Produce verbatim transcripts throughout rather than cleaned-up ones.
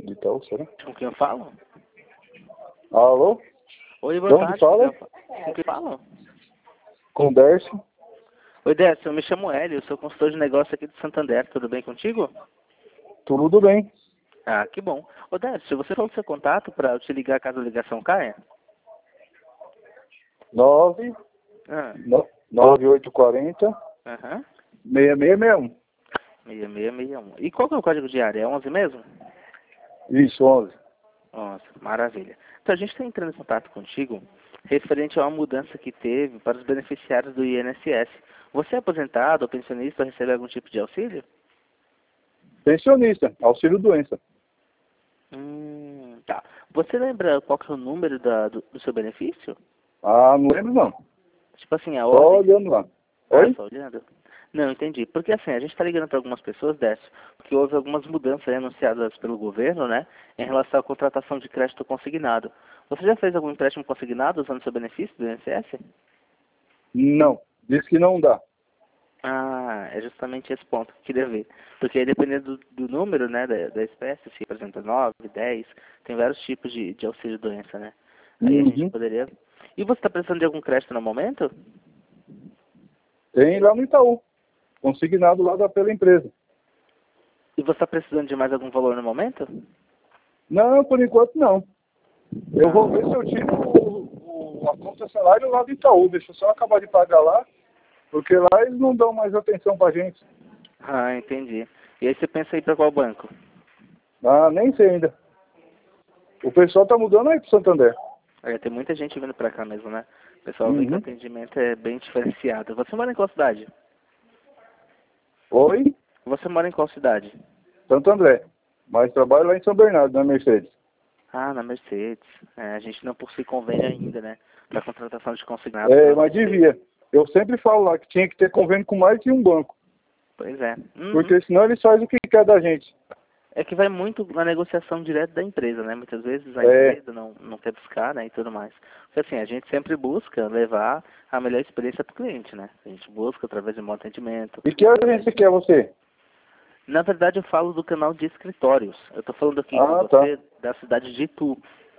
De Itaú, será? Com quem eu falo? Alô? Oi, boa De onde tarde. fala? Com quem eu falo? Com o Dércio. Oi, Décio, eu me chamo Hélio, eu sou consultor de negócio aqui de Santander, tudo bem contigo? Tudo bem. Ah, que bom. Ô, Décio, você falou seu contato para eu te ligar caso a ligação caia? nove, Ah, nove oito quatro zero, aham. seis seis seis um. seis seis seis um. E qual que é o código de área? É onze mesmo? Isso, onze. Nossa, maravilha. Então, a gente está entrando em contato contigo referente a uma mudança que teve para os beneficiários do I N S S. Você é aposentado ou pensionista ou recebe algum tipo de auxílio? Pensionista, auxílio doença. Hum, tá. Você lembra qual que é o número da, do, do seu benefício? Ah, não lembro não. Tipo assim, a Só ordem? olhando lá. Ah, Oi? só olhando? Não, entendi. Porque assim, a gente está ligando para algumas pessoas, Décio, porque houve algumas mudanças aí anunciadas pelo governo, né, em relação à contratação de crédito consignado. Você já fez algum empréstimo consignado usando seu benefício do I N S S? Não. Diz que não dá. Ah, é justamente esse ponto que eu queria ver. Porque aí, dependendo do, do número, né, da, da espécie, se por exemplo nove, dez, tem vários tipos de, de auxílio doença, né? Aí a gente Uhum. poderia... E você está precisando de algum crédito no momento? Tem lá no Itaú. Consignado lá da, pela empresa. E você está precisando de mais algum valor no momento? Não, por enquanto não. Eu vou ver Ah, se eu tiro o, o, a conta salário lá do Itaú. Deixa eu só acabar de pagar lá. Porque lá eles não dão mais atenção pra gente. ah, entendi. E aí você pensa em ir para qual banco? Ah, nem sei ainda. O pessoal tá mudando aí pro Santander. Aí tem muita gente vindo para cá mesmo, né? O pessoal vê que o Uhum. atendimento é bem diferenciado. Você mora em qual cidade? Oi? Você mora em qual cidade? Santo André. Mas trabalho lá em São Bernardo, na Mercedes. Ah, na Mercedes. É, a gente não possui convênio ainda, né? Para contratação de consignado É, pela mas Mercedes. devia. Eu sempre falo lá que tinha que ter convênio com mais de um banco. Pois é. Uhum. Porque senão eles fazem o que quer da gente. É que vai muito na negociação direta da empresa, né? Muitas vezes a É. empresa não, não quer buscar, né? E tudo mais. Porque assim, a gente sempre busca levar a melhor experiência para o cliente, né? A gente busca através de um bom atendimento. E que agência que é você? Na verdade, eu falo do canal de escritórios. Eu estou falando aqui com Ah, tá. você da cidade de Itu.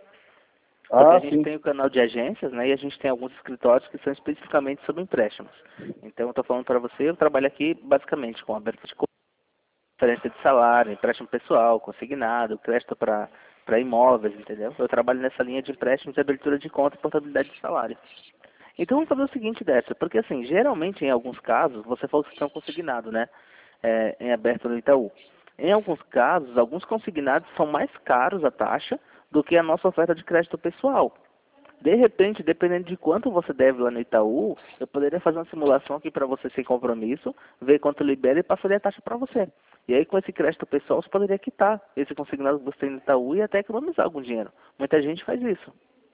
Porque a Ah, gente sim. tem o canal de agências, né? E a gente tem alguns escritórios que são especificamente sobre empréstimos. Então, eu estou falando para você, eu trabalho aqui basicamente com abertura de conta, transferência de salário, empréstimo pessoal, consignado, crédito para para imóveis, entendeu? Eu trabalho nessa linha de empréstimos, abertura de conta e portabilidade de salário. Então vamos fazer o seguinte, Décio, porque assim, geralmente em alguns casos, você falou que estão consignados, né? É, em aberto no Itaú. Em alguns casos, alguns consignados são mais caros a taxa do que a nossa oferta de crédito pessoal. De repente, dependendo de quanto você deve lá no Itaú, eu poderia fazer uma simulação aqui para você sem compromisso, ver quanto libera e passaria a taxa para você. E aí, com esse crédito pessoal, você poderia quitar esse consignado que você tem no Itaú e até economizar algum dinheiro. Muita gente faz isso.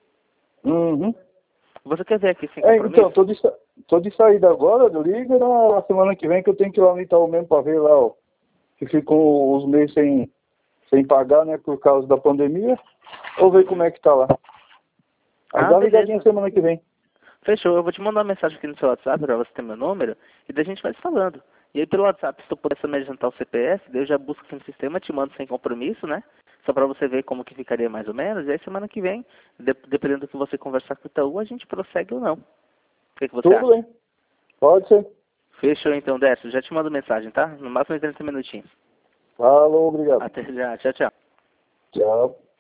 Uhum. Você quer ver aqui sem É, então, compromisso? tô de, sa- tô de saída agora do Liga, na semana que vem que eu tenho que ir lá no Itaú mesmo pra ver lá, ó, que ficou os meses sem, sem pagar, né, por causa da pandemia. Vou ver como é que tá lá. Aí Ah, dá uma ligadinha beleza. semana que vem. Fechou. Eu vou te mandar uma mensagem aqui no seu WhatsApp para você ter meu número e daí a gente vai se falando. E aí pelo WhatsApp, se tu puder me adiantar o C P F, daí eu já busco aqui no sistema, te mando sem compromisso, né? Só para você ver como que ficaria mais ou menos. E aí semana que vem, de- dependendo do que você conversar com o Itaú, a gente prossegue ou não. O que, que você Tudo acha? bem. Pode ser. Fechou então, Décio. Já te mando mensagem, tá? No máximo em trinta minutinhos. Falou, obrigado. Até já. Tchau, tchau. Tchau.